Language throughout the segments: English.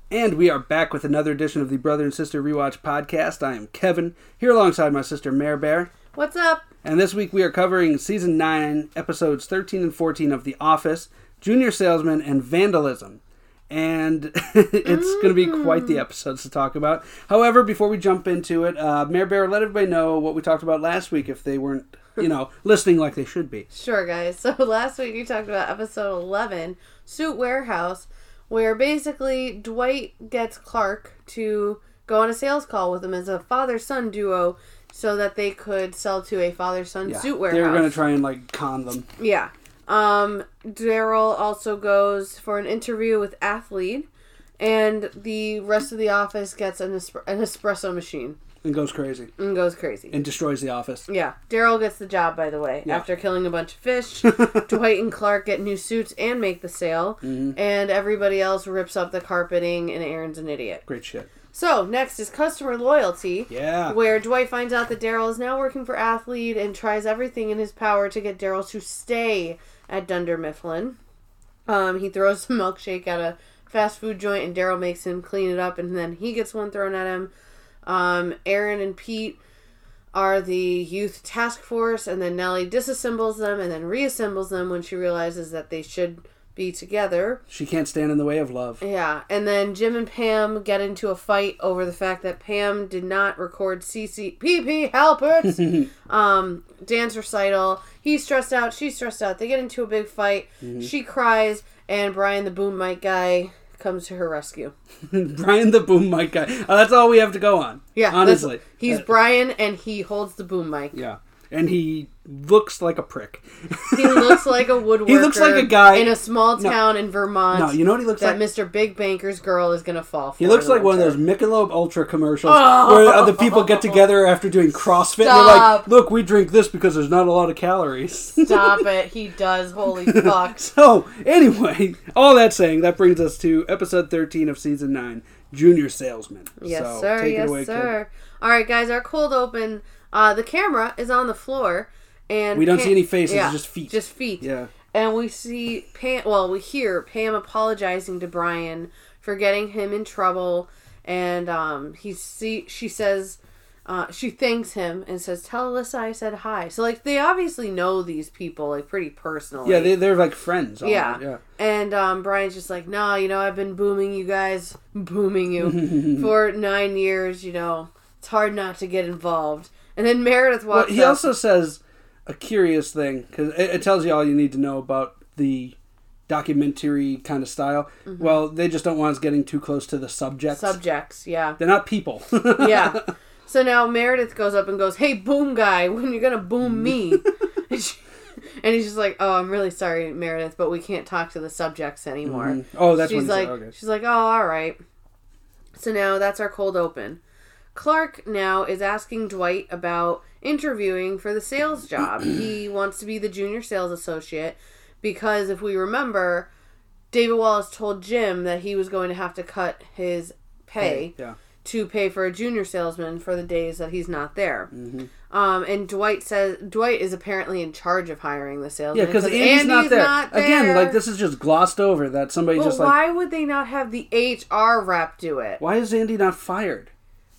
And we are back with another edition of the Brother and Sister Rewatch Podcast. I am Kevin, here alongside my sister Mare Bear. What's up? And this week we are covering Season 9, Episodes 13 and 14 of The Office, Junior Salesman, and Vandalism. And it's going to be quite the episodes to talk about. However, before we jump into it, Mare Bear, let everybody know what we talked about last week if they weren't, listening like they should be. Sure, guys. So last week we talked about Episode 11, Suit Warehouse, where basically Dwight gets Clark to go on a sales call with him as a father-son duo so that they could sell to a father-son suit warehouse. They were going to try and, con them. Yeah. Daryl also goes for an interview with Athlete, and the rest of the office gets an espresso machine. And goes crazy. And destroys the office. Yeah. Daryl gets the job, by the way. Yeah. After killing a bunch of fish, Dwight and Clark get new suits and make the sale. Mm-hmm. And everybody else rips up the carpeting, and Aaron's an idiot. Great shit. So, next is customer loyalty. Yeah. Where Dwight finds out that Daryl is now working for Athlete and tries everything in his power to get Daryl to stay at Dunder Mifflin. He throws a milkshake at a fast food joint, and Daryl makes him clean it up, and then he gets one thrown at him. Aaron and Pete are the youth task force, and then Nellie disassembles them and then reassembles them when she realizes that they should be together. She can't stand in the way of love. Yeah, and then Jim and Pam get into a fight over the fact that Pam did not record CCPP Halpert's dance recital. He's stressed out, she's stressed out. They get into a big fight. Mm-hmm. She cries, and Brian the boom mic guy comes to her rescue. Brian the boom mic guy. That's all we have to go on. Yeah, honestly. He's Brian, and he holds the boom mic. Yeah. And he looks like a prick. He looks like a woodworker. He looks like a guy in a small town in Vermont. No, you know what he looks like? That Mr. Big Banker's girl is going to fall for. He looks like one of those Michelob Ultra commercials where the people get together after doing CrossFit. And they're like, look, we drink this because there's not a lot of calories. Stop it. He does. Holy fuck. So, anyway, all that saying, that brings us to episode 13 of season 9, Junior Salesman. Yes, so, sir. Take yes, it away, sir. kid. All right, guys, our cold open. The camera is on the floor, and we don't see any faces, just feet. Just feet. Yeah. And we see we hear Pam apologizing to Brian for getting him in trouble, and she says, she thanks him and says, "Tell Alyssa I said hi." So they obviously know these people pretty personally. Yeah, they're like friends. Yeah. And Brian's just like, "No, I've been booming you for 9 years. It's hard not to get involved." And then Meredith walks up. He also says a curious thing, because it tells you all you need to know about the documentary kind of style. Mm-hmm. Well, they just don't want us getting too close to the subjects. Yeah. They're not people. Yeah. So now Meredith goes up and goes, "Hey, boom guy, when you're going to boom me?" And he's just like, "Oh, I'm really sorry, Meredith, but we can't talk to the subjects anymore." Mm-hmm. Oh, that's she's what like, okay. She's like, "Oh, all right." So now that's our cold open. Clark now is asking Dwight about interviewing for the sales job. He wants to be the junior sales associate because, if we remember, David Wallace told Jim that he was going to have to cut his pay to pay for a junior salesman for the days that he's not there. Mm-hmm. And Dwight is apparently in charge of hiring the salesman. Yeah, because Andy's not there. Again, this is just glossed over that somebody why would they not have the HR rep do it? Why is Andy not fired?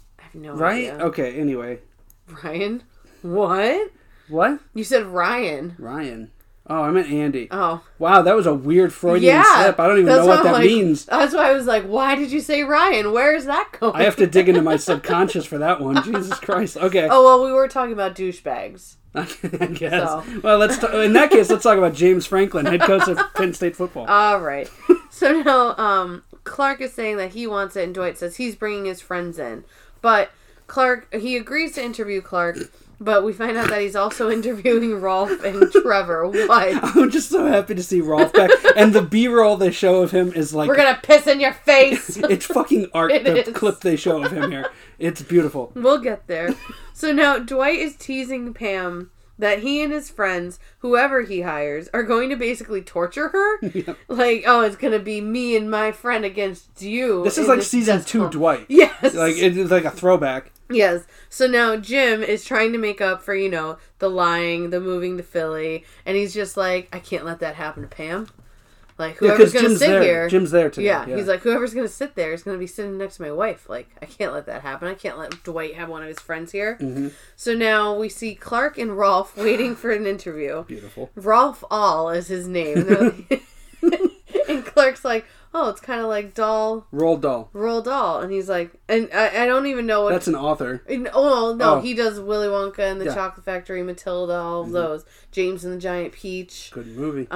No right? idea. Okay, anyway. Ryan? What? What? You said Ryan. Ryan. Oh, I meant Andy. Oh. Wow, that was a weird Freudian slip. I don't even know what that means. That's why I was like, why did you say Ryan? Where is that going? I have to dig into my subconscious for that one. Jesus Christ. Okay. Oh, well, we were talking about douchebags. I guess. So. Well, in that case, let's talk about James Franklin, head coach of Penn State football. All right. So now, Clark is saying that he wants it, and Dwight says he's bringing his friends in. But he agrees to interview Clark, but we find out that he's also interviewing Rolf and Trevor. What? I'm just so happy to see Rolf back. And the B-roll they show of him is like... We're gonna piss in your face! It's fucking art, the clip they show of him here. It's beautiful. We'll get there. So now Dwight is teasing Pam that he and his friends, whoever he hires, are going to basically torture her. Yep. It's going to be me and my friend against you. This is like season 2 Dwight. Yes. It's like a throwback. Yes. So now Jim is trying to make up for, the lying, the moving to Philly, and he's just like, I can't let that happen to Pam. Like, whoever's going to Jim's sit there. here... Jim's there today. Yeah, he's like, whoever's going to sit there is going to be sitting next to my wife. Like, I can't let that happen. I can't let Dwight have one of his friends here. Mm-hmm. So now we see Clark and Rolf waiting for an interview. Beautiful. Rolf All is his name. And Clark's like, oh, it's kind of like Roald Dahl. And he's like, and I don't even know what... That's an author. Oh, no, he does Willy Wonka and the Chocolate Factory, Matilda, all of Mm-hmm. those. James and the Giant Peach. Good movie.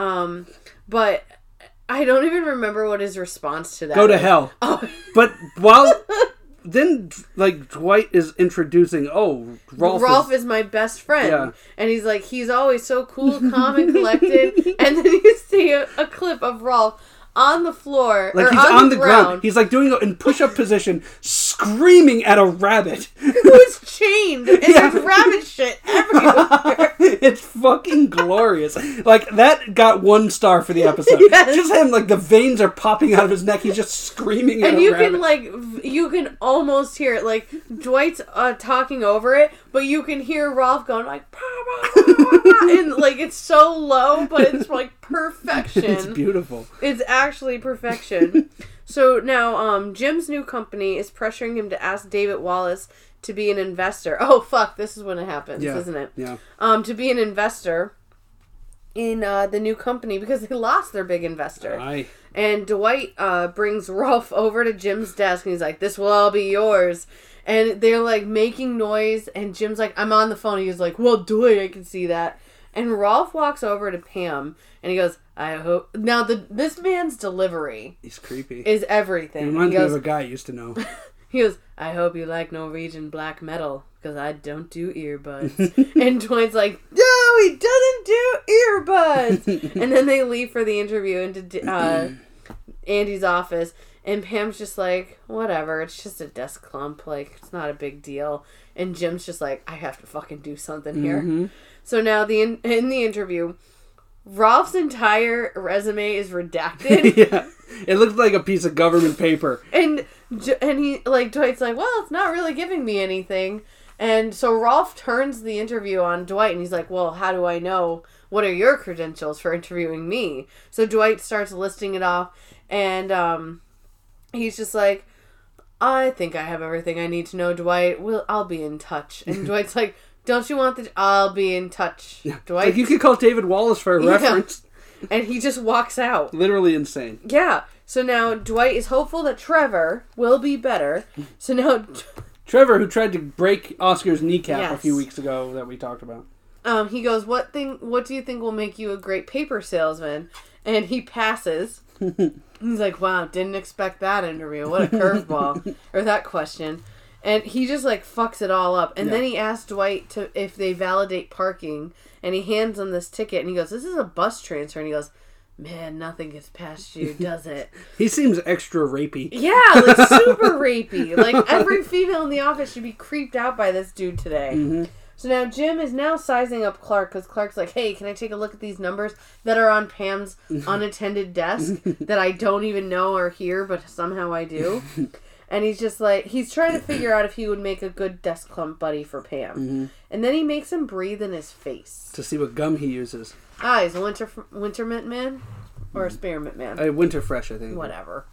But I don't even remember what his response to that Go to was. hell. Oh. But while... Then, like, Dwight is introducing, Rolf is my best friend. Yeah. And he's like, he's always so cool, calm, and collected. And then you see a clip of Rolf on the floor, like or he's on the ground. He's He's like doing it in push-up position, screaming at a rabbit. who's chained, and there's rabbit shit everywhere. It's fucking glorious. Like, that got 1 star for the episode. Yes. Just him, like, the veins are popping out of his neck. He's just screaming at And a you rabbit. can, like, you can almost hear it. Like, Dwight's talking over it, but you can hear Rolf going, like, bah, bah, bah, bah, and, like, it's so low, but it's, like, perfection. It's beautiful. It's actually perfection. So now, Jim's new company is pressuring him to ask David Wallace to be an investor. Oh, fuck, this is when it happens, isn't it? Yeah. To be an investor in the new company because they lost their big investor. Aye. And Dwight brings Rolf over to Jim's desk and he's like, this will all be yours. And they're like making noise and Jim's like, I'm on the phone. He's like, well, Dwight, I can see that. And Rolf walks over to Pam and he goes, I hope... Now, this man's delivery... He's creepy. ...is everything. He reminds me of a guy I used to know. He goes, I hope you like Norwegian black metal, because I don't do earbuds. And Dwight's like, no, he doesn't do earbuds! And then they leave for the interview into Andy's office, and Pam's just like, whatever, it's just a desk clump, like, it's not a big deal. And Jim's just like, I have to fucking do something here. Mm-hmm. So now, in the interview... Rolf's entire resume is redacted. Yeah. It looked like a piece of government paper. And he, like, Dwight's like, well, it's not really giving me anything. And so Rolf turns the interview on Dwight and he's like, well, how do I know? What are your credentials for interviewing me? So Dwight starts listing it off and he's just like, I think I have everything I need to know, Dwight. I'll be in touch. And Dwight's like, don't you want I'll be in touch, Dwight. Like, you could call David Wallace for a reference. And he just walks out. Literally insane. Yeah. So now Dwight is hopeful that Trevor will be better. So now... Trevor, who tried to break Oscar's kneecap a Yes. few weeks ago that we talked about. He goes, what do you think will make you a great paper salesman? And he passes. He's like, wow, didn't expect that interview. What a curveball. Or that question. And he just, like, fucks it all up. And then he asks Dwight if they validate parking. And he hands him this ticket. And he goes, this is a bus transfer. And he goes, man, nothing gets past you, does it? He seems extra rapey. Yeah, like, super rapey. Like, every female in the office should be creeped out by this dude today. Mm-hmm. So now Jim is now sizing up Clark because Clark's like, hey, can I take a look at these numbers that are on Pam's unattended desk that I don't even know are here, but somehow I do? And he's just like, he's trying to figure out if he would make a good desk clump buddy for Pam. Mm-hmm. And then he makes him breathe in his face. To see what gum he uses. He's a winter mint man? Or a spearmint man? Winter Fresh, I think. Whatever.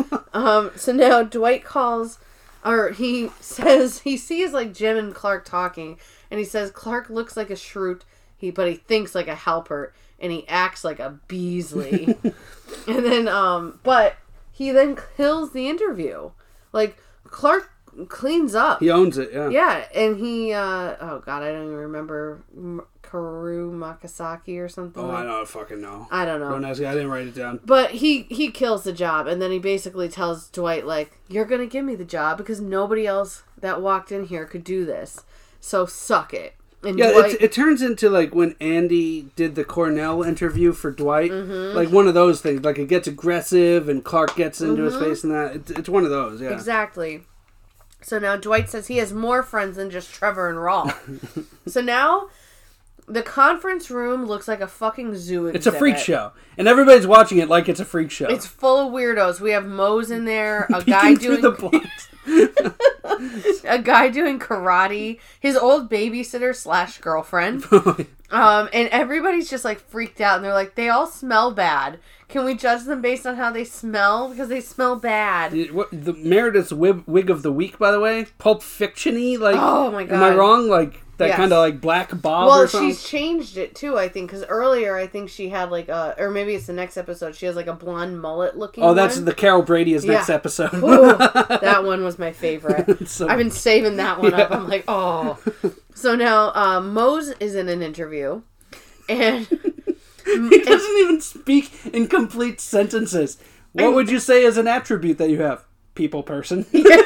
So now Dwight calls, or he says, he sees like Jim and Clark talking, and he says Clark looks like a Schrute, but he thinks like a Halpert, and he acts like a Beasley. And then, but he then kills the interview. Like, Clark cleans up. He owns it, yeah. Yeah, and he, oh god, I don't even remember, Karu Makasaki or something. Oh, I don't fucking know. I don't know. Don't ask me. I didn't write it down. But he kills the job, and then he basically tells Dwight, like, you're gonna give me the job because nobody else that walked in here could do this. So suck it. And Yeah, Dwight, it turns into, like, when Andy did the Cornell interview for Dwight. Mm-hmm. Like, one of those things. Like, it gets aggressive, and Clark gets into his face and that. It's one of those, yeah. Exactly. So now Dwight says he has more friends than just Trevor and Rolf. So now the conference room looks like a fucking zoo exhibit. It's a freak show. And everybody's watching it like it's a freak show. It's full of weirdos. We have Mose in there, a Peeking guy through doing the blinds. a guy doing karate, his old babysitter / girlfriend. And everybody's just like freaked out, and they're like, they all smell bad Can we judge them based on how they smell? Because they smell bad. The Meredith's wig of the week, by the way, Pulp Fiction-y. Like, oh my god, am I wrong? Like that kind of like black bob. Well, or something? She's changed it too, I think, because earlier I think she had like or maybe it's the next episode. She has like a blonde mullet looking. Oh, that's the Carol Brady's next episode. Ooh, that one was my favorite. So, I've been saving that one up. I'm like, oh. So now Mose is in an interview, and he doesn't even speak in complete sentences. What would you say is an attribute that you have? People person. Yeah.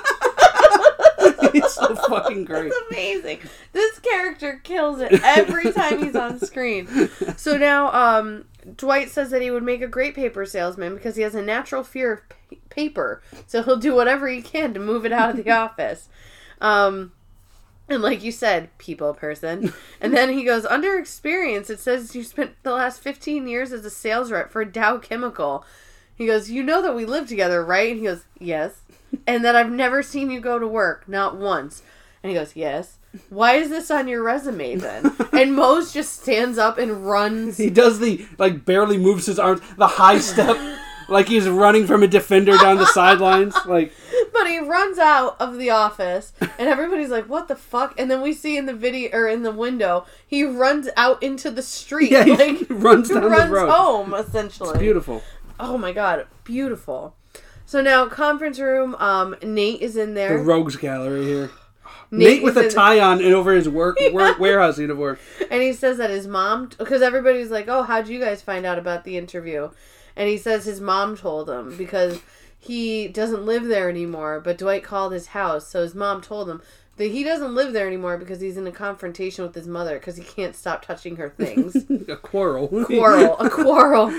He's so fucking great. That's amazing. This character kills it every time he's on screen. So now Dwight says that he would make a great paper salesman because he has a natural fear of paper. So he'll do whatever he can to move it out of the office. And like you said, people person. And then he goes, under experience, it says you spent the last 15 years as a sales rep for Dow Chemical. He goes, you know that we live together, right? And he goes, yes. And that I've never seen you go to work, not once. And he goes, yes. Why is this on your resume then? And Mose just stands up and runs. He does barely moves his arms, the high step, like he's running from a defender down the sidelines. Like, but he runs out of the office, and everybody's like, what the fuck? And then we see in the video, or in the window, he runs out into the street. Yeah, he runs down the road. Home, essentially. It's beautiful. Oh my god, beautiful. So now, conference room, Nate is in there. The rogues gallery here. Nate with a tie on and over his warehouse uniform. And he says that his mom, because everybody's like, oh, how'd you guys find out about the interview? And he says his mom told him because he doesn't live there anymore, but Dwight called his house, so his mom told him that he doesn't live there anymore because he's in a confrontation with his mother because he can't stop touching her things. A quarrel. A quarrel.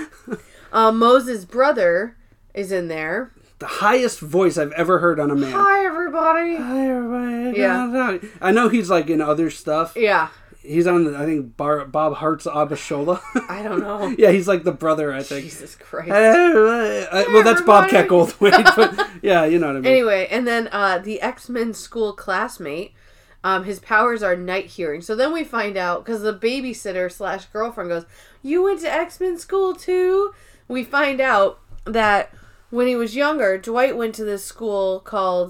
Moses' brother is in there. The highest voice I've ever heard on a man. Hi, everybody. Hi, everybody. Yeah. I know he's like in other stuff. Yeah. He's on, I think, Bob Hart's Abishola. I don't know. Yeah, he's like the brother, I think. Jesus Christ. Well, that's Bobcat Goldthwait, but yeah, you know what I mean. Anyway, and then the X-Men school classmate, his powers are night hearing. So then we find out, because the babysitter / girlfriend goes, you went to X-Men school too? We find out that when he was younger, Dwight went to this school called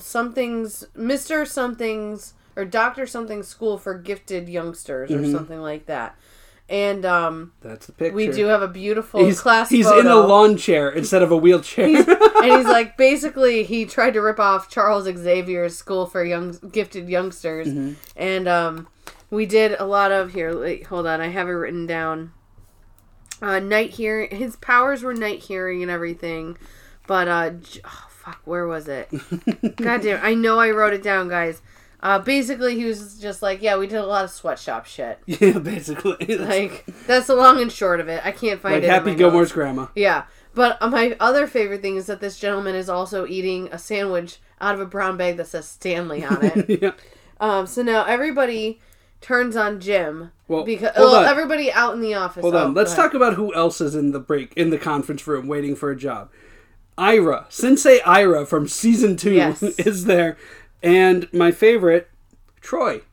Mr. Something's, or Dr. Something's School for Gifted Youngsters, or something like that. And that's the picture. We do have a beautiful class He's photo. in a lawn chair instead of a wheelchair. And he's like, basically, he tried to rip off Charles Xavier's School for Gifted Youngsters. Mm-hmm. And we did a lot of, here, wait, hold on, I have it written down. Night hearing, his powers were night hearing and everything. But, oh, fuck, where was it? God damn, I know I wrote it down, guys. Basically, he was just like, yeah, we did a lot of sweatshop shit. Yeah, basically. Like, that's the long and short of it. I can't find it. Like Happy Gilmore's grandma. Yeah. But my other favorite thing is that this gentleman is also eating a sandwich out of a brown bag that says Stanley on it. Yeah. So now everybody turns on Jim. Well, everybody out in the office. Hold on. Let's talk about who else is in the conference room waiting for a job. Ira. Sensei Ira from season 2 is there. And my favorite, Troy.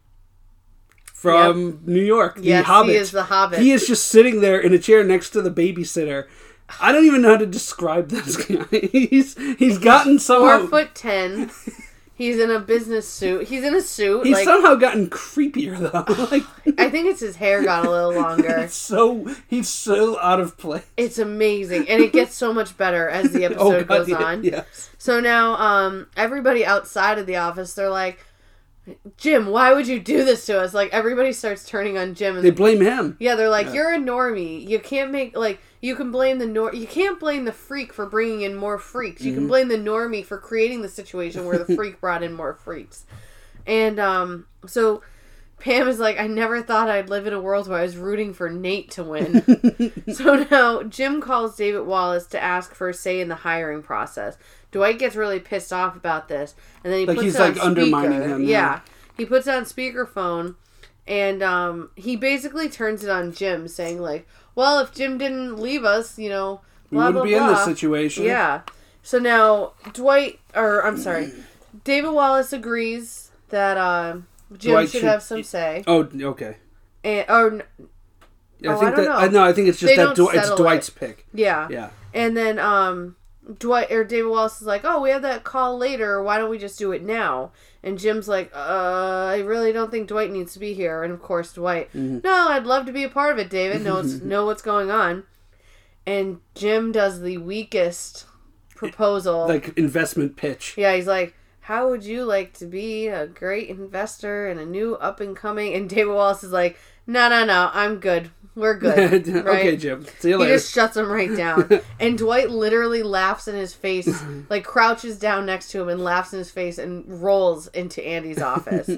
From New York, the Hobbit. He is the Hobbit. He is just sitting there in a chair next to the babysitter. I don't even know how to describe this guy. He's gotten somehow 4'10". He's in a business suit. He's in a suit. He's somehow gotten creepier though. I think it's his hair got a little longer. He's so out of place. It's amazing, and it gets so much better as the episode goes on. Yes. So now, everybody outside of the office, they're like, Jim, why would you do this to us? Like, everybody starts turning on Jim. And they blame him. Yeah, they're like, you're a normie. You can't make, you can blame you can't blame the freak for bringing in more freaks. You can blame the normie for creating the situation where the freak brought in more freaks. And, so Pam is like, I never thought I'd live in a world where I was rooting for Nate to win. So now Jim calls David Wallace to ask for a say in the hiring process. Dwight gets really pissed off about this, and then he puts it on speaker. Undermining him. Yeah. He puts it on speakerphone, and he basically turns it on Jim, saying well, if Jim didn't leave us, blah, blah, blah. We wouldn't be in this situation. Yeah. So now David Wallace agrees that Jim should have some say. Oh, okay. Yeah, I don't know. No, I think it's just They that don't it's settle Dwight's it. pick. Yeah. Yeah. And then Dwight or David Wallace is like, "Oh, we have that call later. Why don't we just do it now?" And Jim's like, I really don't think Dwight needs to be here. And of course, Dwight, no, I'd love to be a part of it, David. Know what's going on. And Jim does the weakest proposal. Like, investment pitch. Yeah, he's like, how would you like to be a great investor and a new up-and-coming? And David Wallace is like, no, I'm good. We're good. Right? Okay, Jim. See you He later. just shuts him right down. And Dwight literally laughs in his face, like crouches down next to him and laughs in his face and rolls into Andy's office.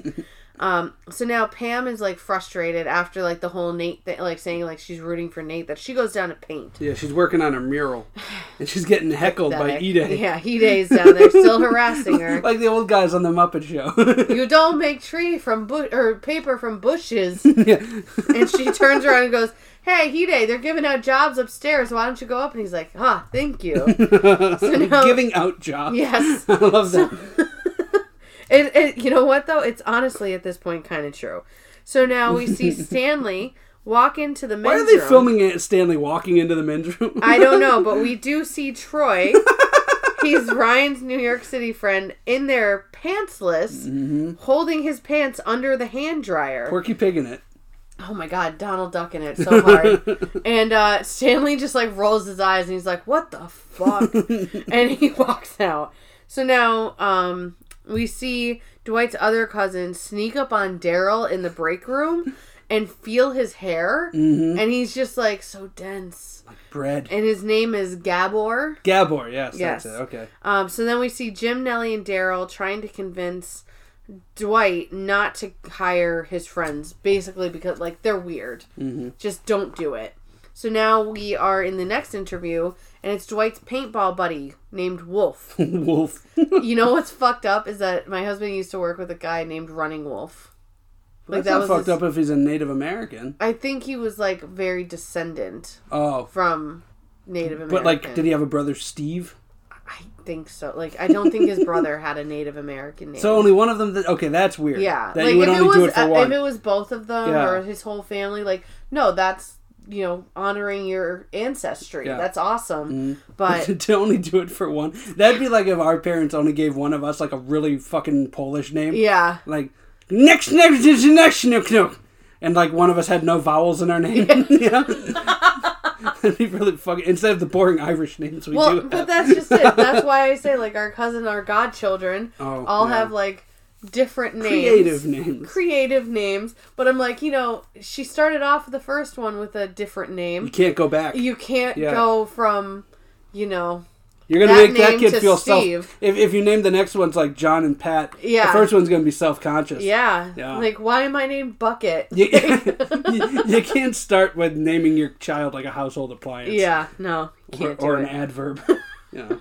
So now Pam is like frustrated after like the whole Nate thing, like saying like she's rooting for Nate, that she goes down to paint. Yeah, she's working on a mural. And she's getting heckled by Ide. Yeah, Ide's down there still harassing her. Like the old guys on the Muppet Show. You don't make tree from or paper from bushes. Yeah. And she turns around and goes, "Hey, Hide, they're giving out jobs upstairs. Why don't you go up?" And he's like, thank you. So now, Giving out jobs. yes. I love that. And you know what, though? It's honestly, at this point, kind of true. So now we see Stanley walk into the men's room. Why are they filming Stanley walking into the men's room? I don't know, but we do see Troy. He's Ryan's New York City friend in there, pantsless, holding his pants under the hand dryer. Porky Pig in it. Oh my god, Donald Duck in it so hard. And Stanley just like rolls his eyes and he's like, what the fuck? And he walks out. So now we see Dwight's other cousin sneak up on Daryl in the break room and feel his hair. And he's just like so dense. Like bread. And his name is Gabor. Gabor, yes. Yes. That's it. Okay. So then we see Jim, Nellie, and Daryl trying to convince Dwight not to hire his friends, basically because like they're weird. Just don't do it. So now we are in the next interview, and it's Dwight's paintball buddy named Wolf. Wolf. You know what's fucked up is that my husband used to work with a guy named Running Wolf. Like, that's not fucked up if he's a Native American. I think he was like very descendant Oh. from Native American. But like, did he have a brother Steve? I think so. Like, I don't think his brother had a Native American name. So only one of them. Okay, that's weird. Yeah, that like you would if only do it for one. If it was both of them or his whole family, like no, that's honoring your ancestry. Yeah. That's awesome. But to only do it for one, that'd be like if our parents only gave one of us like a really fucking Polish name. Yeah, like next, and like one of us had no vowels in our name. Yeah. That'd be really fucking, instead of the boring Irish names we do have. But that's just it. That's why I say like our godchildren all have like different names. Creative names. But I'm like, she started off the first one with a different name. You can't go back. You can't go from, You're going to make that kid feel Steve. If you name the next one's like John and Pat, the first one's going to be self-conscious. Yeah. Like, why am I named Bucket? You can't start with naming your child like a household appliance. Yeah, no. Can't or do an adverb. Yeah.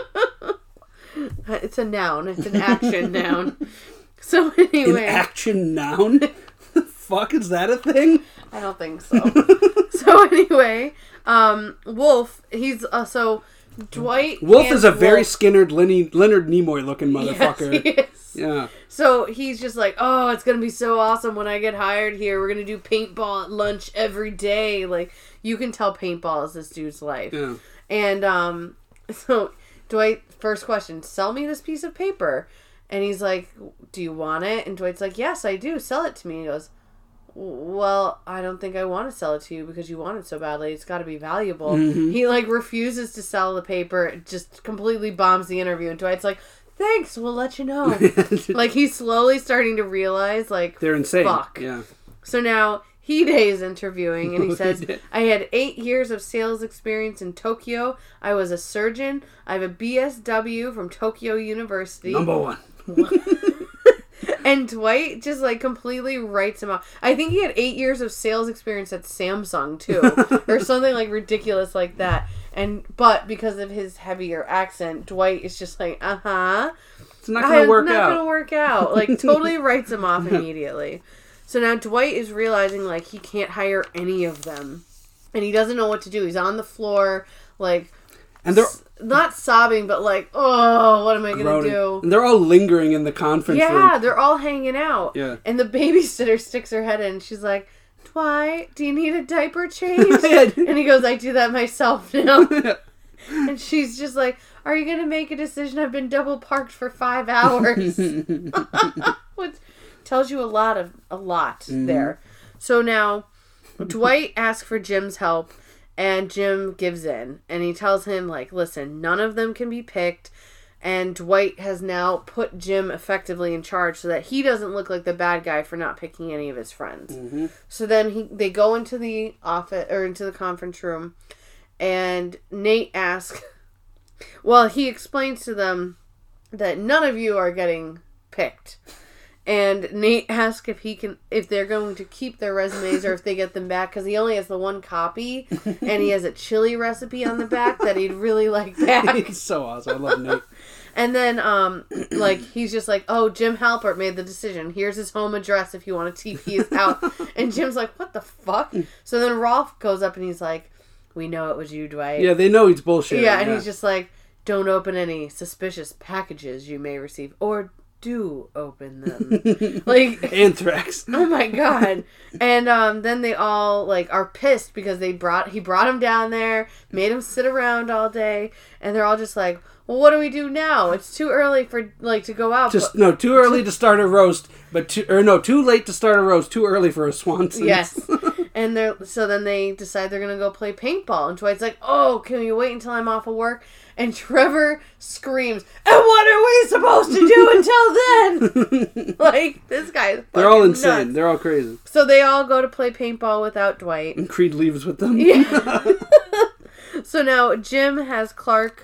It's a noun. It's an action noun. So anyway. An action noun? The fuck, is that a thing? I don't think so. So anyway, Wolf, he's so Dwight. Wolf is a very Skinnered Leonard Nimoy looking motherfucker. Yes, he is. Yeah. So he's just like, oh, it's gonna be so awesome when I get hired here. We're gonna do paintball at lunch every day. Like, you can tell paintball is this dude's life. Yeah. And so Dwight, first question, sell me this piece of paper. And he's like, do you want it? And Dwight's like, yes, I do. Sell it to me. And he goes, well, I don't think I want to sell it to you because you want it so badly. It's got to be valuable. Mm-hmm. He like refuses to sell the paper. It just completely bombs the interview. And Dwight's like, thanks, we'll let you know. Like, he's slowly starting to realize, like, they're insane. Fuck. Yeah. So now Hide is interviewing, and he says, I had 8 years of sales experience in Tokyo. I was a surgeon. I have a BSW from Tokyo University. Number 1. And Dwight just like completely writes him off. I think he had 8 years of sales experience at Samsung too, or something like ridiculous like that. But because of his heavier accent, Dwight is just like, it's not gonna work out. Not gonna work out. Like, totally writes him off immediately. So now Dwight is realizing like he can't hire any of them, and he doesn't know what to do. He's on the floor, like, and they're not sobbing, but like, oh, what am I gonna do? And they're all lingering in the conference room. Yeah, they're all hanging out. Yeah. And the babysitter sticks her head in, and she's like, Dwight, do you need a diaper change? And he goes, I do that myself now. And she's just like, are you going to make a decision? I've been double parked for 5 hours. Which tells you a lot there. So now, Dwight asks for Jim's help, and Jim gives in. And he tells him, like, listen, none of them can be picked. And Dwight has now put Jim effectively in charge so that he doesn't look like the bad guy for not picking any of his friends. Mm-hmm. So then they go into the office, or into the conference room, and Nate asks, well, he explains to them that none of you are getting picked. And Nate asks if they're going to keep their resumes or if they get them back, because he only has the one copy, and he has a chili recipe on the back that he'd really like back. He's so awesome. I love Nate. And then, he's just like, oh, Jim Halpert made the decision. Here's his home address if you want to TP his out. And Jim's like, what the fuck? So then Rolf goes up and he's like, we know it was you, Dwight. Yeah, they know he's bullshit. Yeah, and he's just like, don't open any suspicious packages you may receive. Or do open them. Like, anthrax. Oh my god. And then they all like are pissed because he brought him down there, made him sit around all day, and they're all just like, well, what do we do now? It's too early for like to go out. Too early to start a roast, but too late to start a roast, too early for a Swanson. Yes. And so then they decide they're gonna go play paintball, and Dwight's like, oh, can you wait until I'm off of work? And Trevor screams, and what are we supposed to do until then? Like, this guy is They're all insane. Nuts. They're all crazy. So they all go to play paintball without Dwight. And Creed leaves with them. Yeah. So now Jim has Clark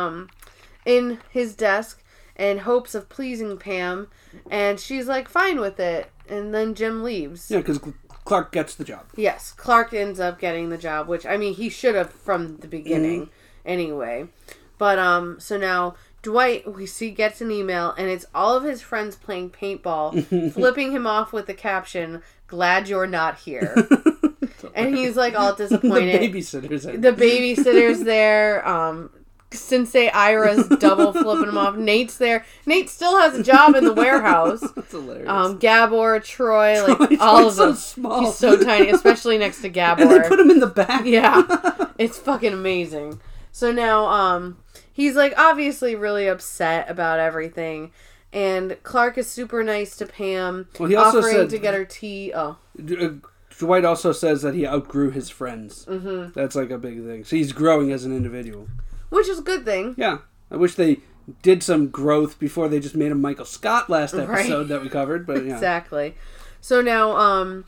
in his desk in hopes of pleasing Pam, and she's like, fine with it. And then Jim leaves. Yeah, because Clark gets the job. Yes, Clark ends up getting the job, which, I mean, he should have from the beginning anyway. But, so now Dwight, we see, gets an email, and it's all of his friends playing paintball, flipping him off with the caption, glad you're not here. And he's, like, all disappointed. The babysitter's there. Sensei Ira's double flipping him off. Nate's there. Nate still has a job in the warehouse. That's hilarious. Gabor, Troy, like, all of them. So small. He's so tiny, especially next to Gabor. And they put him in the back. Yeah. It's fucking amazing. So now, he's, like, obviously really upset about everything. And Clark is super nice to Pam, well, he also offering said, to get her tea. Oh. Dwight also says that he outgrew his friends. Mm-hmm. That's, like, a big thing. So he's growing as an individual. Which is a good thing. Yeah. I wish they did some growth before they just made him Michael Scott last episode that we covered. But yeah. Exactly. So now,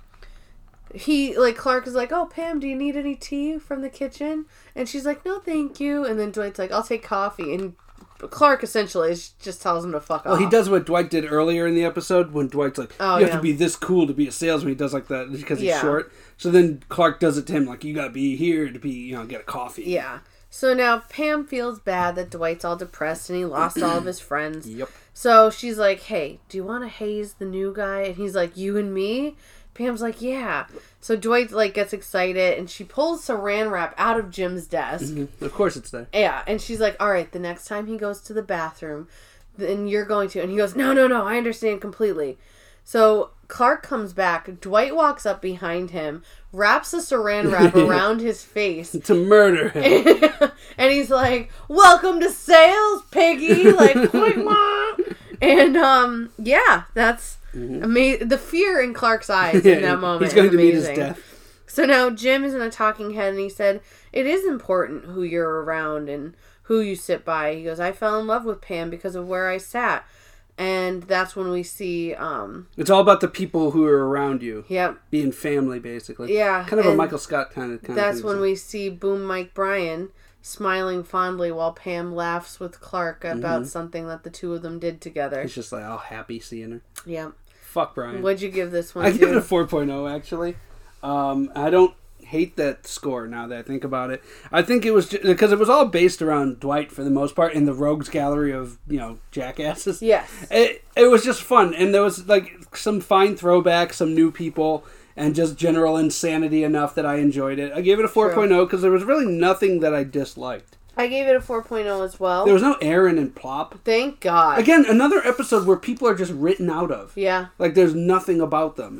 Clark is like, oh, Pam, do you need any tea from the kitchen? And she's like, no, thank you. And then Dwight's like, I'll take coffee. And Clark essentially just tells him to fuck off. Well, he does what Dwight did earlier in the episode when Dwight's like, you have to be this cool to be a salesman. He does like that because he's short. So then Clark does it to him like, you got to be here to be, get a coffee. Yeah. So now Pam feels bad that Dwight's all depressed and he lost all of his friends. Yep. So she's like, hey, do you want to haze the new guy? And he's like, you and me? Pam's like, yeah. So Dwight, like, gets excited and she pulls saran wrap out of Jim's desk. Mm-hmm. Of course it's there. Yeah. And she's like, all right, the next time he goes to the bathroom, then you're going to. And he goes, no, I understand completely. So Clark comes back. Dwight walks up behind him, wraps a saran wrap around his face to murder him. And he's like, welcome to sales, piggy. Like, and yeah, that's amazing. The fear in Clark's eyes in that moment. He's going is to meet amazing. his death. So now Jim is in a talking head, and he said, it is important who you're around and who you sit by. He goes, I fell in love with Pam because of where I sat. And that's when we see... it's all about the people who are around you. Yep. Being family, basically. Yeah. Kind of a Michael Scott kind of that's when we see Boom Mike Bryan smiling fondly while Pam laughs with Clark about something that the two of them did together. He's just like, all happy seeing her. Yep. Fuck Brian. What'd you give this one? I give it a 4.0, actually. I don't hate that score now that I think about it. I think it was because it was all based around Dwight for the most part in the rogues gallery of jackasses. Yes, it was just fun, and there was like some fine throwbacks, some new people, and just general insanity enough that I enjoyed it. I gave it a 4.0 because there was really nothing that I disliked. I gave it a 4.0 as well. There was no Aaron and Plop. Thank God. Again, another episode where people are just written out of. Yeah. Like there's nothing about them.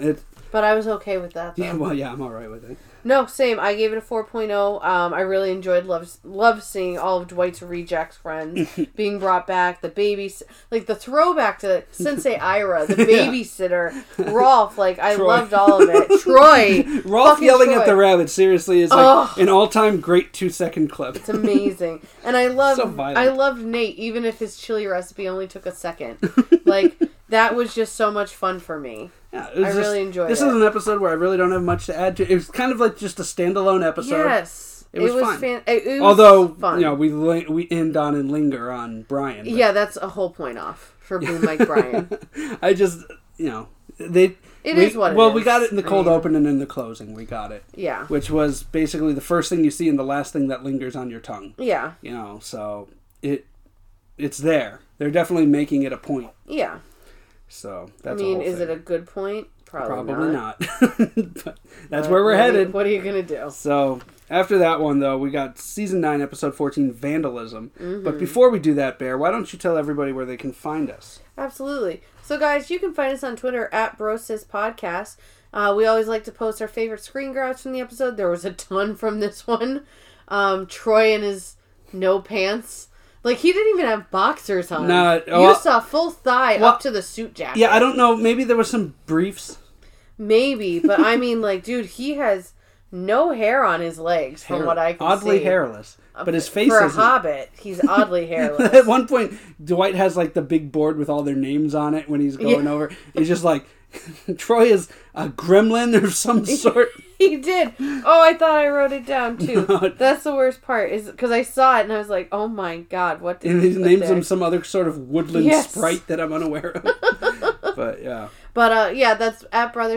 But I was okay with that, though. Yeah, well, yeah, I'm all right with it. No, same. I gave it a 4.0. I really enjoyed, love seeing all of Dwight's rejects friends being brought back. The babies, like the throwback to Sensei Ira, the babysitter, Rolf. Like I loved all of it. Troy, Rolf yelling at the rabbit. Seriously, is like an all-time great 2-second clip. It's amazing, and I loved. So violent. I loved Nate, even if his chili recipe only took a second. Like that was just so much fun for me. Yeah, I really enjoyed it. This is an episode where I really don't have much to add to. It was kind of like just a standalone episode. Yes. It was fun. It was Although, fun. you know, we end on and linger on Brian. But. Yeah, that's a whole point off for Boom Mike Brian. I just, you know, It is what it is. Well, we got it in the cold open and in the closing. We got it. Yeah. Which was basically the first thing you see and the last thing that lingers on your tongue. Yeah. You know, so it's there. They're definitely making it a point. Yeah. So that's. I mean, is it a good point? Probably not. But that's where we're headed. What are you gonna do? So after that one, though, we got season 9, episode 14, Vandalism. Mm-hmm. But before we do that, Bear, why don't you tell everybody where they can find us? Absolutely. So, guys, you can find us on Twitter at BrosisPodcast. We always like to post our favorite screen grabs from the episode. There was a ton from this one. Troy and his no pants. Like, he didn't even have boxers on. You saw full thigh up to the suit jacket. Yeah, I don't know. Maybe there was some briefs. Maybe, but I mean, like, dude, he has no hair on his legs from what I can see. Oddly hairless. But his face For a isn't. hobbit, he's oddly hairless. At one point, Dwight has, like, the big board with all their names on it when he's going over. He's just like, Troy is a gremlin of some sort. He did. Oh, I thought I wrote it down, too. No. That's the worst part, is because I saw it and I was like, oh my god, what did he names him some other sort of woodland sprite that I'm unaware of. But, yeah. But, yeah, that's at at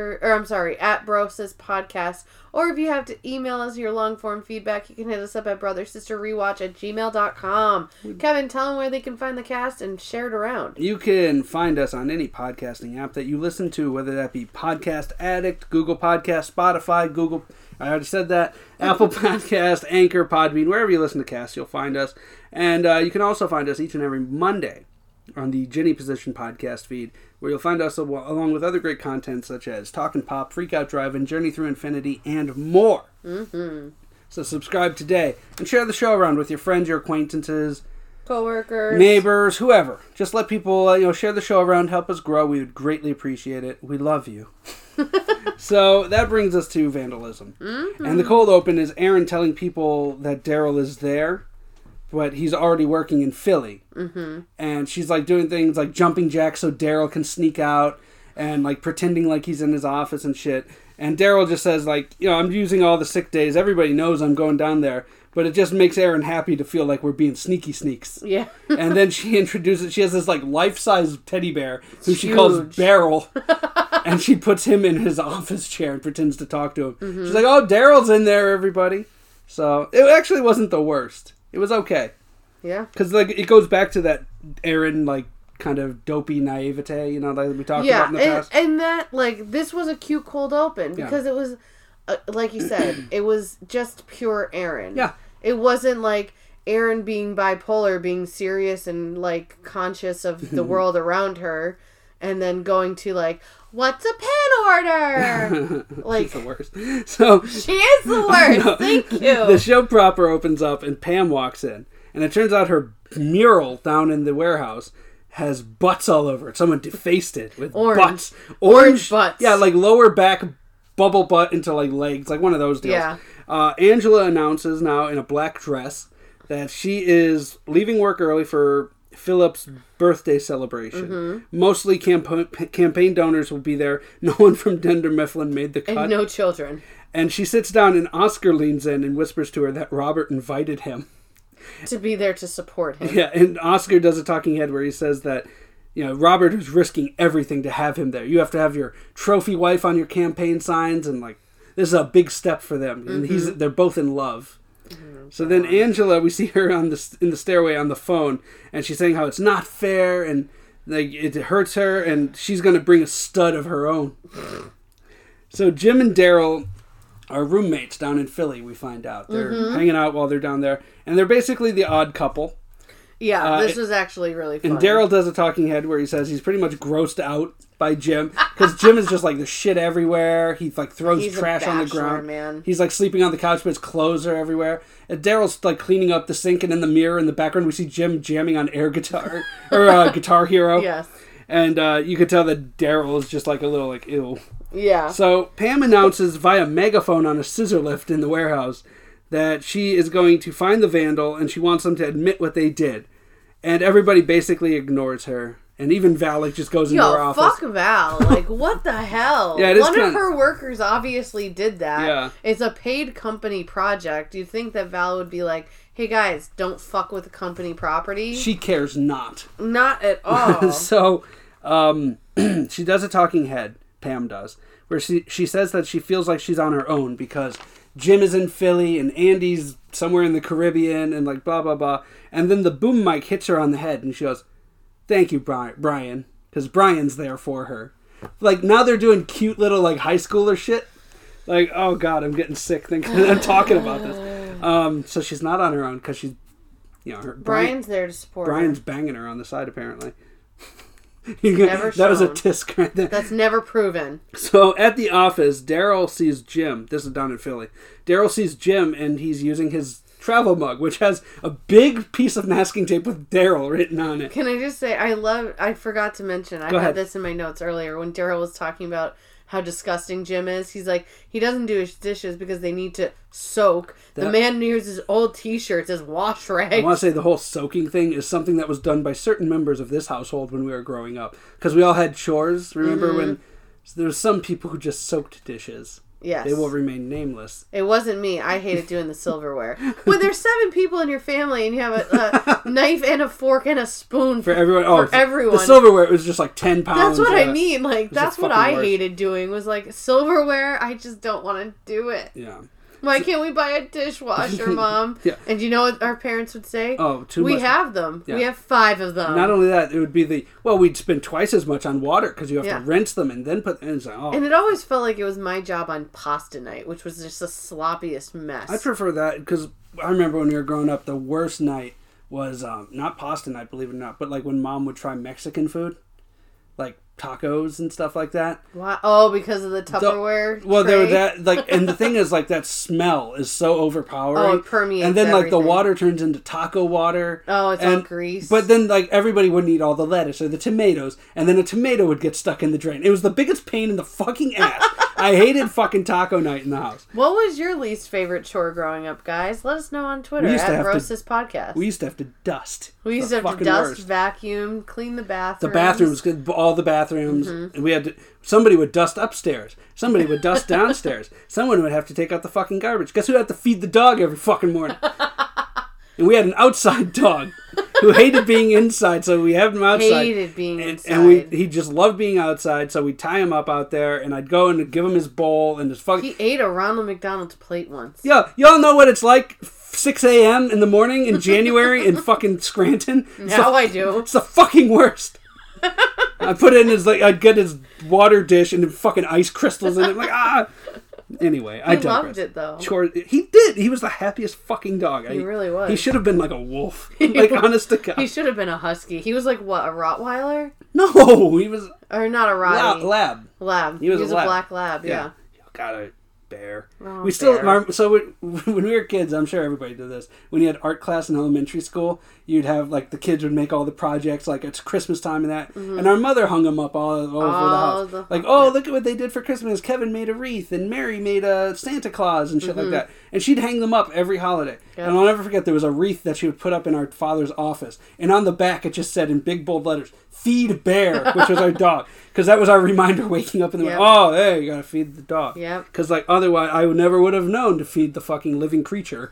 Brosis Podcast. Or if you have to email us your long-form feedback, you can hit us up at brothersisterrewatch@gmail.com. Kevin, tell them where they can find the cast and share it around. You can find us on any podcasting app that you listen to, whether that be Podcast Addict, Google Podcast, Spotify, Google... I already said that. Apple Podcast, Anchor, Podbean, wherever you listen to casts, you'll find us. And you can also find us each and every Monday on the Ginny Position podcast feed, where you'll find us along with other great content such as Talkin' Pop, Freak Out Drive-In, Journey Through Infinity, and more. Mm-hmm. So subscribe today and share the show around with your friends, your acquaintances, coworkers, neighbors, whoever. Just let people share the show around, help us grow. We would greatly appreciate it. We love you. So that brings us to Vandalism. Mm-hmm. And the cold open is Aaron telling people that Daryl is there, but he's already working in Philly. Mm-hmm. And she's like doing things like jumping jacks so Daryl can sneak out and like pretending like he's in his office and shit. And Daryl just says like, I'm using all the sick days. Everybody knows I'm going down there. But it just makes Aaron happy to feel like we're being sneaky sneaks. Yeah. And then she has this like life-size teddy bear who she calls Beryl. And she puts him in his office chair and pretends to talk to him. Mm-hmm. She's like, oh, Daryl's in there, everybody. So it actually wasn't the worst. It was okay. Yeah. Because like it goes back to that Aaron like kind of dopey naivete, like we talked about in the past. And that like this was a cute cold open because it was like you said, it was just pure Aaron. Yeah. It wasn't like Aaron being bipolar, being serious and like conscious of the world around her, and then going to like, what's a pen order? Like, she's the worst. So she is the worst. Thank you. The show proper opens up and Pam walks in, and it turns out her mural down in the warehouse has butts all over it. Someone defaced it with butts. Orange butts. Yeah, like lower back bubble butt into like legs, like one of those deals. Yeah. Angela announces now in a black dress that she is leaving work early for Philip's birthday celebration. Mm-hmm. Mostly campaign donors will be there. No one from Dunder Mifflin made the cut. And no children. And she sits down and Oscar leans in and whispers to her that Robert invited him. To be there to support him. Yeah, and Oscar does a talking head where he says that, Robert is risking everything to have him there. You have to have your trophy wife on your campaign signs, and like, this is a big step for them. Mm-hmm. And they're both in love. Mm-hmm. So then Angela, we see her in the stairway on the phone, and she's saying how it's not fair, and like it hurts her, and she's going to bring a stud of her own. So Jim and Daryl are roommates down in Philly, we find out. They're hanging out while they're down there, and they're basically the odd couple. Yeah, this was actually really fun. And Daryl does a talking head where he says he's pretty much grossed out by Jim. Because Jim is just like, there's shit everywhere. He like throws trash on the ground. Man. He's like sleeping on the couch, but his clothes are everywhere. And Daryl's like cleaning up the sink, and in the mirror in the background we see Jim jamming on air guitar, or Guitar Hero. Yes. And you could tell that Daryl is just like a little like, ew. Yeah. So Pam announces via megaphone on a scissor lift in the warehouse that she is going to find the vandal, and she wants them to admit what they did. And everybody basically ignores her. And even Val like, just goes into her office. Fuck Val. Like, what the hell? Yeah, One of her workers obviously did that. Yeah. It's a paid company project. You'd think that Val would be like, hey guys, don't fuck with the company property. She cares not. Not at all. So, she does a talking head, Pam does, where she says that she feels like she's on her own because Jim is in Philly and Andy's somewhere in the Caribbean and like blah, blah, blah. And then the boom mic hits her on the head and she goes, thank you, Brian, because Brian's there for her. Like, now they're doing cute little, like, high schooler shit. Like, oh, God, I'm getting sick thinking I'm talking about this. So she's not on her own because she's, you know... Brian's there to support Brian's her. banging her on the side, apparently. Never that was a shown. tisk right there. That's never proven. So, at the office, Daryl sees Jim. This is down in Philly. Daryl sees Jim, and he's using his travel mug, which has a big piece of masking tape with Daryl written on it. Can I just say, I forgot to mention, I had this in my notes earlier when Daryl was talking about how disgusting Jim is. He's like, he doesn't do his dishes because they need to soak. The man uses his old t-shirts as wash rags. I want to say the whole soaking thing is something that was done by certain members of this household when we were growing up. Because we all had chores. Remember when there were some people who just soaked dishes? Yes. They will remain nameless. It wasn't me. I hated doing the silverware. When there's 7 people in your family and you have a knife and a fork and a spoon for everyone. For everyone. The silverware was just like 10 pounds. That's what I mean. Like, that's what I hated doing was like silverware. I just don't want to do it. Yeah. Why can't we buy a dishwasher, Mom? Yeah. And you know what our parents would say? Oh, too much. We have them. Yeah. We have 5 of them. Not only that, it would be we'd spend twice as much on water because you have to rinse them and then put... And it's like, oh. And it always felt like it was my job on pasta night, which was just the sloppiest mess. I prefer that because I remember when we were growing up, the worst night was not pasta night, believe it or not, but like when Mom would try Mexican food, like tacos and stuff like that. Wow. Oh, because of the Tupperware Well, tray? there were that, like, and the thing is, like, that smell is so overpowering. Oh, it permeates and then, like, everything. the water turns into taco water. Oh, it's all grease. But then, like, everybody wouldn't eat all the lettuce or the tomatoes, and then a tomato would get stuck in the drain. It was the biggest pain in the fucking ass. I hated fucking taco night in the house. What was your least favorite chore growing up, guys? Let us know on Twitter at Brosis Podcast. We used to have to dust. We used to have to dust, vacuum, clean the bathrooms. The bathrooms, all the bathrooms. And we had to, somebody would dust upstairs. Somebody would dust downstairs. Someone would have to take out the fucking garbage. Guess who had to feed the dog every fucking morning? And we had an outside dog who hated being inside, so we had him outside. Hated being inside. And he just loved being outside, so we'd tie him up out there, and I'd go and give him his bowl and his fucking... He ate a Ronald McDonald's plate once. Yeah, y'all know what it's like 6 a.m. in the morning in January in fucking Scranton? Now I do. It's the fucking worst. I put it in his, like, I'd get his water dish and fucking ice crystals in it. Like, ah! Anyway, I digress. He loved it, though. He did. He was the happiest fucking dog. He really was. He should have been like a wolf. Like, honest to God. He should have been a husky. He was like, what, a Rottweiler? No, he was... Or not a Rottie. Lab. He was a black lab, yeah. Got a bear. Oh, we still... So when we were kids, I'm sure everybody did this. When you had art class in elementary school, you'd have, like, the kids would make all the projects, like, it's Christmas time and that. Mm-hmm. And our mother hung them up all over the house. Look at what they did for Christmas. Kevin made a wreath, and Mary made a Santa Claus and shit like that. And she'd hang them up every holiday. Yep. And I'll never forget, there was a wreath that she would put up in our father's office. And on the back, it just said in big, bold letters, "Feed Bear," which was our dog. Because that was our reminder waking up in the morning. Oh, hey, you gotta feed the dog. Because, like, otherwise, I never would have known to feed the fucking living creature.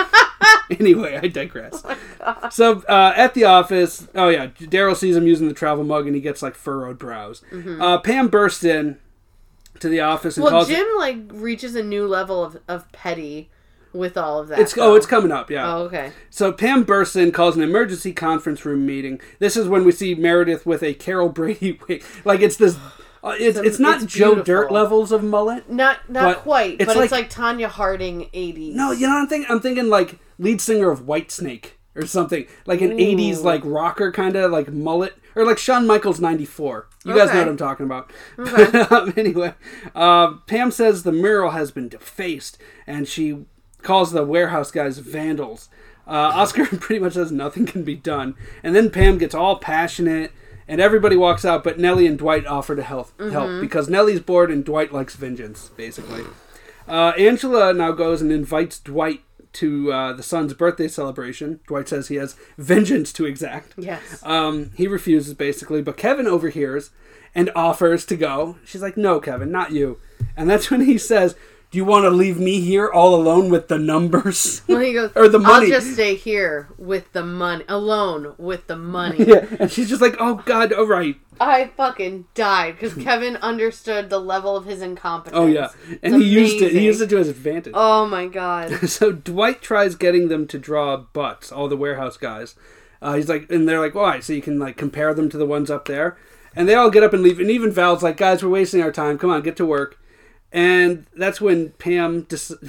Anyway, I digress. Oh so, at the office, Daryl sees him using the travel mug and he gets, like, furrowed brows. Pam bursts in to the office and calls... Jim, like, reaches a new level of petty with all of that. It's coming up, yeah. Oh, okay. So Pam bursts in, calls an emergency conference room meeting. This is when we see Meredith with a Carol Brady wig. Like, it's this... It's not Joe Dirt levels of mullet. Not quite, but it's like Tanya Harding 80s. No, you know what I'm thinking? I'm thinking, like, lead singer of Whitesnake or something. Like an 80s like rocker kind of like mullet. Or like Shawn Michaels 94. You guys know what I'm talking about. Okay. Anyway, Pam says the mural has been defaced, and she calls the warehouse guys vandals. Oscar pretty much says nothing can be done. And then Pam gets all passionate, and everybody walks out, but Nellie and Dwight offer to help because Nellie's bored and Dwight likes vengeance, basically. Angela now goes and invites Dwight to the son's birthday celebration. Dwight says he has vengeance to exact. Yes. He refuses, basically, but Kevin overhears and offers to go. She's like, no, Kevin, not you. And that's when he says, do you want to leave me here all alone with the numbers? Well, he goes, or the money. I'll just stay here with the money, alone with the money. Yeah, and she's just like, oh, God, all right. I fucking died because Kevin understood the level of his incompetence. Oh, yeah. And he used it. He used it to his advantage. Oh, my God. So Dwight tries getting them to draw butts, all the warehouse guys. He's like, and they're like, all right, so you can like compare them to the ones up there. And they all get up and leave. And even Val's like, guys, we're wasting our time. Come on, get to work. And that's when Pam,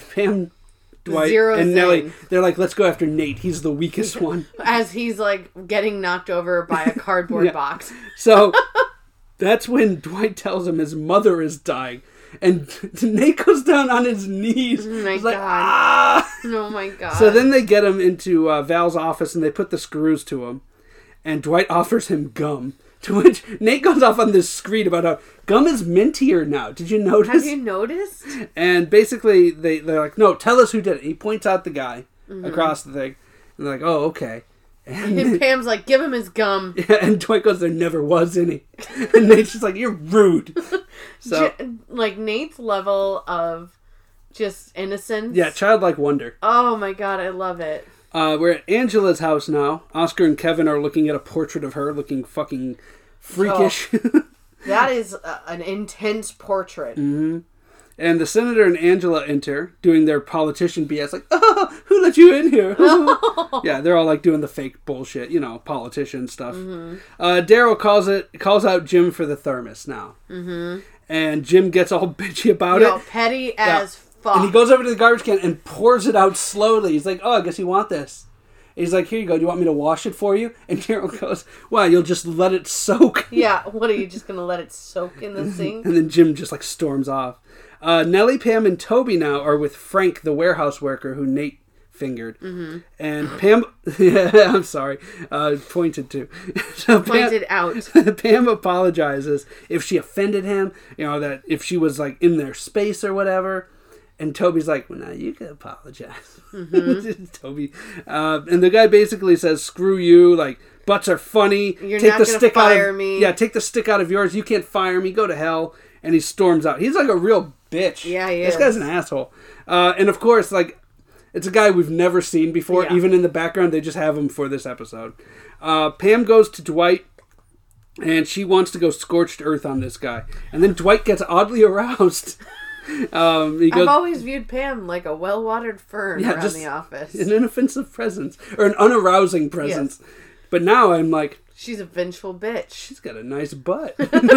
Dwight, and Nellie, they're like, let's go after Nate. He's the weakest one. As he's like getting knocked over by a cardboard box. So that's when Dwight tells him his mother is dying. And Nate goes down on his knees. Oh my He's God. like, ah! Oh my God. So then they get him into Val's office and they put the screws to him. And Dwight offers him gum. To which Nate goes off on this screed about how gum is mintier now. Did you notice? Have you noticed? And basically, they're like, no, tell us who did it. He points out the guy across the thing. And they're like, oh, okay. And Pam's like, give him his gum. And Dwight goes, there never was any. And Nate's just like, you're rude. So, like, Nate's level of just innocence. Yeah, childlike wonder. Oh my God, I love it. We're at Angela's house now. Oscar and Kevin are looking at a portrait of her, looking fucking freakish. Oh, that is an intense portrait. Mm-hmm. And the senator and Angela enter, doing their politician BS, like, oh, who let you in here? Yeah, they're all like doing the fake bullshit, politician stuff. Daryl calls out Jim for the thermos now. And Jim gets all bitchy about it. Petty as fuck. And he goes over to the garbage can and pours it out slowly. He's like, oh, I guess you want this. And he's like, here you go. Do you want me to wash it for you? And Daryl goes, wow, you'll just let it soak. Yeah, what, are you just going to let it soak in the sink? And then Jim just like storms off. Nellie, Pam, and Toby now are with Frank, the warehouse worker who Nate fingered. And Pam, I'm sorry, pointed to. So pointed out. Pam apologizes if she offended him, that if she was like in their space or whatever. And Toby's like, well, now you can apologize. Toby. And the guy basically says, screw you, like, butts are funny. You're not going to fire me. Yeah, take the stick out of yours. You can't fire me. Go to hell. And he storms out. He's like a real bitch. Yeah, he is. This guy's an asshole. And of course, like, it's a guy we've never seen before. Yeah. Even in the background, they just have him for this episode. Pam goes to Dwight, and she wants to go scorched earth on this guy. And then Dwight gets oddly aroused. He goes, I've always viewed Pam like a well-watered fern around the office. An inoffensive presence. Or an unarousing presence. Yes. But now I'm like... She's a vengeful bitch. She's got a nice butt.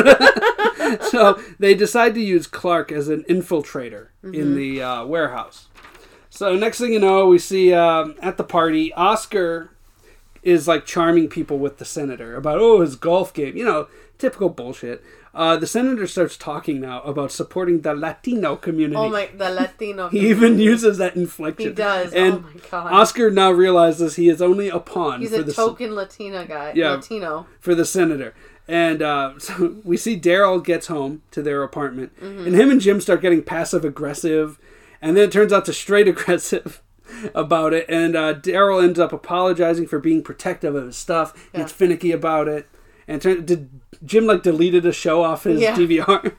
So they decide to use Clark as an infiltrator in the warehouse. So next thing you know, we see at the party, Oscar is like charming people with the senator about, his golf game. Typical bullshit. The senator starts talking now about supporting the Latino community. The Latino community. He even uses that inflection. He does. And oh my God. Oscar now realizes he is only a pawn. He's a token Latina guy. Yeah, Latino. For the senator. And so we see Daryl gets home to their apartment. And him and Jim start getting passive-aggressive. And then it turns out to straight aggressive about it. And Daryl ends up apologizing for being protective of his stuff. Yeah. Gets finicky about it. And Jim deleted a show off his DVR.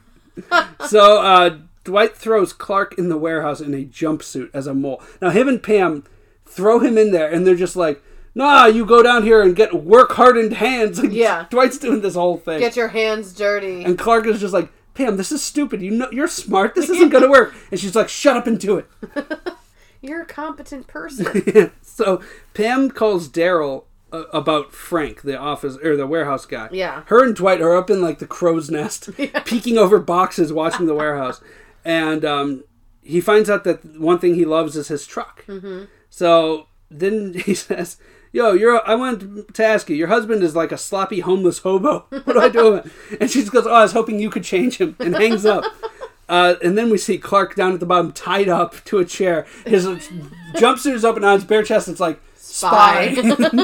So Dwight throws Clark in the warehouse in a jumpsuit as a mole. Now him and Pam throw him in there, and they're just like, "Nah, you go down here and get work-hardened hands." Dwight's doing this whole thing. Get your hands dirty. And Clark is just like, "Pam, this is stupid. You're smart. This isn't going to work." And she's like, "Shut up and do it." You're a competent person. So Pam calls Daryl about Frank, the office or the warehouse guy. Yeah. Her and Dwight are up in the crow's nest, peeking over boxes, watching the warehouse, and he finds out that one thing he loves is his truck. So then he says, yo, I wanted to ask you, your husband is like a sloppy homeless hobo. What do I do? And she just goes, oh, I was hoping you could change him, and hangs up. And then we see Clark down at the bottom, tied up to a chair. His jumpsuit is open on his bare chest. It's like, spy.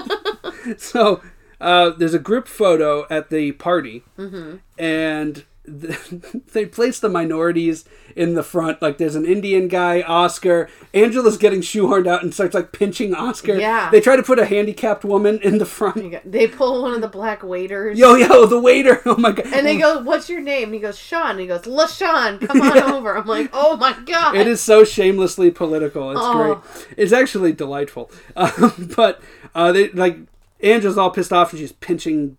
So there's a group photo at the party, and they place the minorities in the front. Like, there's an Indian guy, Oscar. Angela's getting shoehorned out and starts like pinching Oscar. Yeah. They try to put a handicapped woman in the front. They pull one of the black waiters. Yo, the waiter. Oh my god. And they go, what's your name? And he goes, Sean. And he goes, LaShawn, come on over. I'm like, oh my god. It is so shamelessly political. It's great. It's actually delightful. But they like, Angela's all pissed off and she's pinching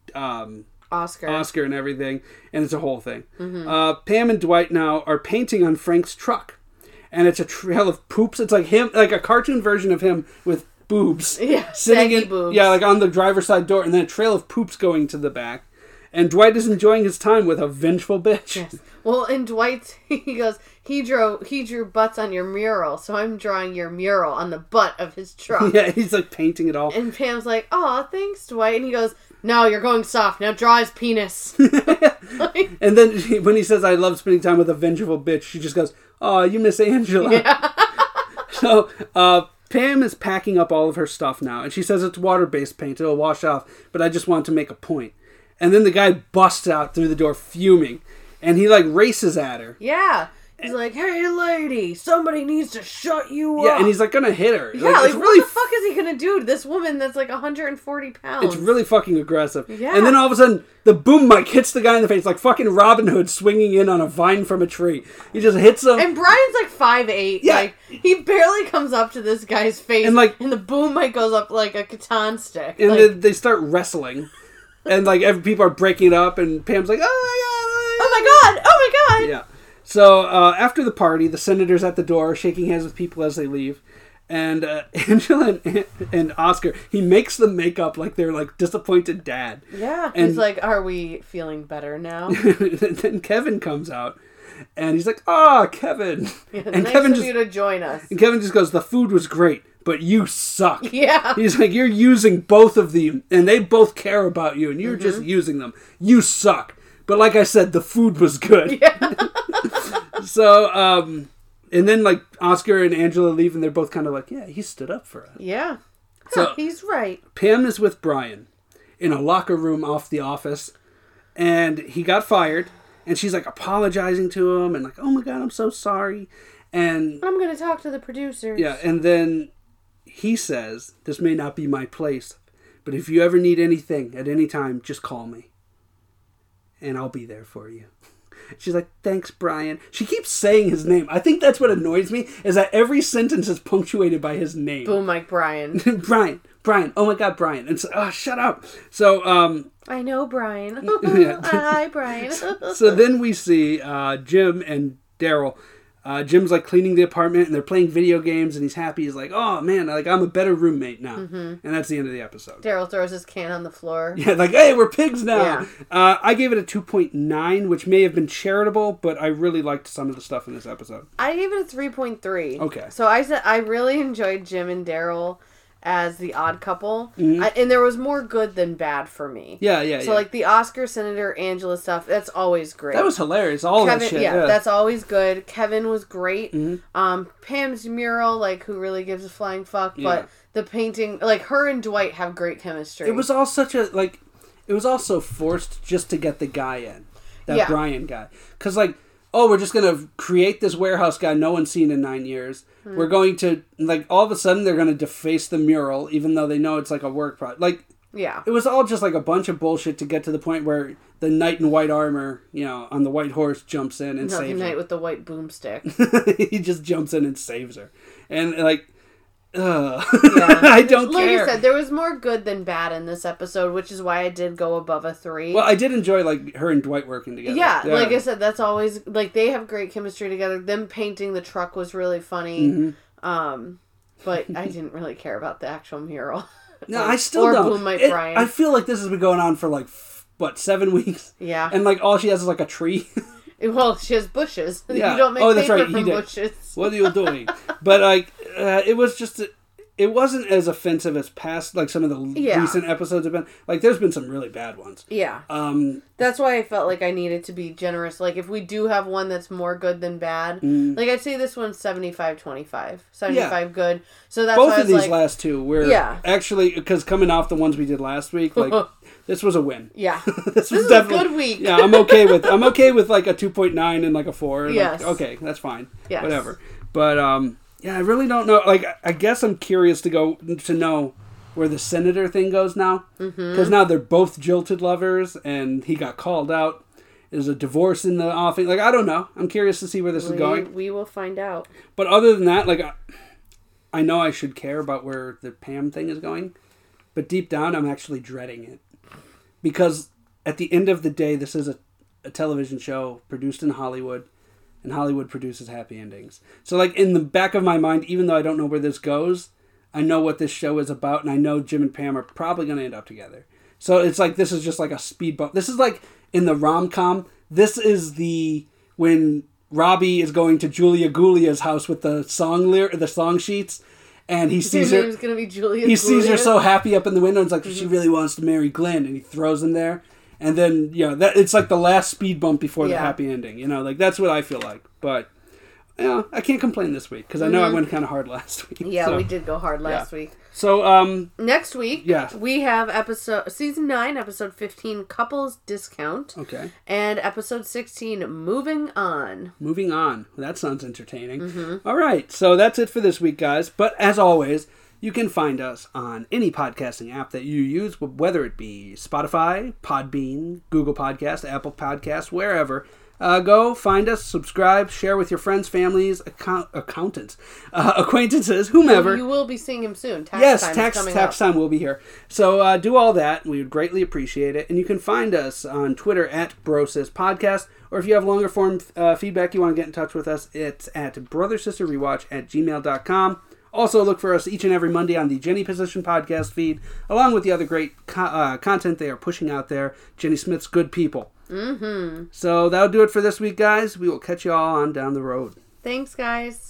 Oscar and everything, and it's a whole thing. Pam and Dwight now are painting on Frank's truck, and it's a trail of poops. It's like him, like a cartoon version of him with boobs, sitting in boobs. like on the driver's side door, and then a trail of poops going to the back. And Dwight is enjoying his time with a vengeful bitch. Yes. Well, and Dwight, he goes, he drew butts on your mural, so I'm drawing your mural on the butt of his truck. Yeah, he's like painting it all. And Pam's like, "Aw, thanks, Dwight." And he goes, "No, you're going soft. Now draw his penis." And then when he says, "I love spending time with a vengeful bitch," she just goes, "Oh, you miss Angela." Yeah. So, Pam is packing up all of her stuff now, and she says it's water-based paint. It'll wash off, but I just want to make a point. And then the guy busts out through the door fuming, and he like races at her. Yeah. He's like, "Hey, lady, somebody needs to shut you up." Yeah, and he's like gonna hit her. Yeah, like what the fuck is he gonna do to this woman that's like 140 pounds? It's really fucking aggressive. Yeah. And then all of a sudden, the boom mic hits the guy in the face like fucking Robin Hood swinging in on a vine from a tree. He just hits him. And Brian's like 5'8". Yeah. Like, he barely comes up to this guy's face. And like, and the boom mic goes up like a Catan stick. And like, they start wrestling. And like people are breaking it up, and Pam's like, "Oh my god! Oh my god!" Yeah. So after the party, the senator's at the door, shaking hands with people as they leave, and Angela and Oscar, he makes them make up like they're like disappointed dad. Yeah. And he's like, "Are we feeling better now?" And then Kevin comes out, and he's like, "Ah, Kevin!" Yeah, and nice Kevin of you to join us. And Kevin just goes, "The food was great, but you suck." Yeah. He's like, "You're using both of them, and they both care about you, and you're just using them. You suck. But like I said, the food was good." Yeah. So, and then like Oscar and Angela leave, and they're both kind of like, "Yeah, he stood up for us." Yeah. So he's right. Pam is with Brian in a locker room off the office, and he got fired, and she's like apologizing to him, and like, "Oh my god, I'm so sorry." And I'm gonna talk to the producers. yeah, and then he says, "This may not be my place, but if you ever need anything at any time, just call me, and I'll be there for you." She's like, "Thanks, Brian." She keeps saying his name. I think that's what annoys me, is that every sentence is punctuated by his name. Boom, like Brian. Brian. Oh my god, Brian. And so, shut up. So, I know Brian. Yeah. Hi, Brian. So then we see Jim and Daryl. Jim's like cleaning the apartment, and they're playing video games, and he's happy. He's like, "Oh man, like I'm a better roommate now." And that's the end of the episode. Daryl throws his can on the floor. Yeah, like, "Hey, we're pigs now." Yeah. I gave it a 2.9, which may have been charitable, but I really liked some of the stuff in this episode. I gave it a 3.3. Okay. So I said I really enjoyed Jim and Daryl as the odd couple. Mm-hmm. And there was more good than bad for me. Yeah. So like the Oscar, Senator, Angela stuff, that's always great. That was hilarious. All Kevin, that shit. yeah, that's always good. Kevin was great. Mm-hmm. Pam's mural, like, who really gives a flying fuck, Yeah. but the painting, like, her and Dwight have great chemistry. It was all such a, like, it was also forced just to get the guy in. That Brian guy. Because, like, oh, we're just going to create this warehouse guy no one's seen in 9 years. We're going to, like, all of a sudden they're going to deface the mural, even though they know it's, like, a work project. Like, yeah. It was all just, like, a bunch of bullshit to get to the point where the knight in white armor, you know, on the white horse jumps in and saves her. The knight with the white boomstick. He just jumps in and saves her. And, like, Yeah. I don't like care. Like I said, there was more good than bad in this episode, which is why I did go above a 3. Well, I did enjoy, like, her and Dwight working together. Yeah, like I said, that's always, like, they have great chemistry together. Them painting the truck was really funny. But I didn't really care about the actual mural. No, I still don't. Brian. I feel like this has been going on for, like, 7 weeks? Yeah. And, like, all she has is, like, a tree. Well, she has bushes. Yeah. You don't make that's paper right. from bushes. What are you doing? But, like, it was just... it wasn't as offensive as past, like some of the recent episodes have been. Like, there's been some really bad ones. Yeah. That's why I felt like I needed to be generous. Like, if we do have one that's more good than bad, like, I'd say this one's 75-25. 75 good. So that's both why of these last two were actually, because coming off the ones we did last week, like, this was a win. Yeah. this was definitely a good week. Yeah, I'm okay with like a 2.9 and like a 4. Yes. Like, okay, that's fine. Yes. Whatever. But, yeah, I really don't know. Like, I guess I'm curious to know where the senator thing goes now. Because now they're both jilted lovers, and he got called out. There's a divorce in the offing. Like, I don't know. I'm curious to see where this is going. We will find out. But other than that, like, I know I should care about where the Pam thing is going. But deep down, I'm actually dreading it. Because at the end of the day, this is a television show produced in Hollywood. And Hollywood produces happy endings. So, like, in the back of my mind, even though I don't know where this goes, I know what this show is about, and I know Jim and Pam are probably going to end up together. So, it's like, this is just like a speed bump. This is like, in the rom-com, this is when Robbie is going to Julia Guglia's house with the song sheets, and he sees her. Gonna be Julia he sees her so happy up in the window, and it's like, she really wants to marry Glenn, and he throws him there. And then, it's like the last speed bump before the happy ending. Like, that's what I feel like. But, I can't complain this week, because I know I went kind of hard last week. Yeah, so, we did go hard last week. So, next week, we have Season 9, Episode 15, Couples Discount. Okay. And Episode 16, Moving On. Moving On. That sounds entertaining. All right, so that's it for this week, guys. But, as always, you can find us on any podcasting app that you use, whether it be Spotify, Podbean, Google Podcast, Apple Podcast, wherever. Go, find us, subscribe, share with your friends, families, accountants, acquaintances, whomever. You will be seeing him soon. Tax time will be here. So do all that. We would greatly appreciate it. And you can find us on Twitter at BrosisPodcast. Or if you have longer form feedback you want to get in touch with us, it's at brothersisterrewatch@gmail.com. Also, look for us each and every Monday on the Jenny Position podcast feed, along with the other great content they are pushing out there, Jenny Smith's Good People. So that'll do it for this week, guys. We will catch you all on down the road. Thanks, guys.